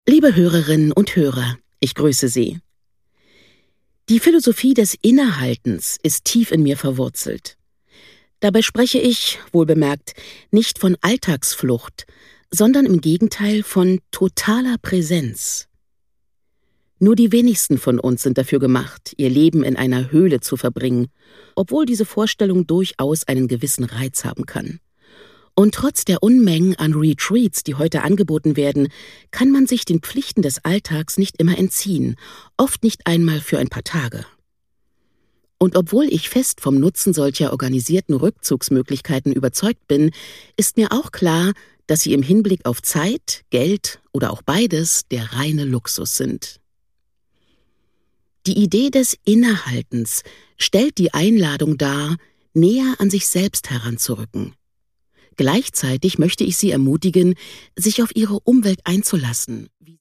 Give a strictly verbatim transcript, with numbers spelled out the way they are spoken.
Liebe Hörerinnen und Hörer, ich grüße Sie. Die Philosophie des Innehaltens ist tief in mir verwurzelt. Dabei spreche ich, wohlbemerkt, nicht von Alltagsflucht, sondern im Gegenteil von totaler Präsenz. Nur die wenigsten von uns sind dafür gemacht, ihr Leben in einer Höhle zu verbringen, obwohl diese Vorstellung durchaus einen gewissen Reiz haben kann. Und trotz der Unmengen an Retreats, die heute angeboten werden, kann man sich den Pflichten des Alltags nicht immer entziehen, oft nicht einmal für ein paar Tage. Und obwohl ich fest vom Nutzen solcher organisierten Rückzugsmöglichkeiten überzeugt bin, ist mir auch klar, dass sie im Hinblick auf Zeit, Geld oder auch beides der reine Luxus sind. Die Idee des Innehaltens stellt die Einladung dar, näher an sich selbst heranzurücken. Gleichzeitig möchte ich Sie ermutigen, sich auf Ihre Umwelt einzulassen.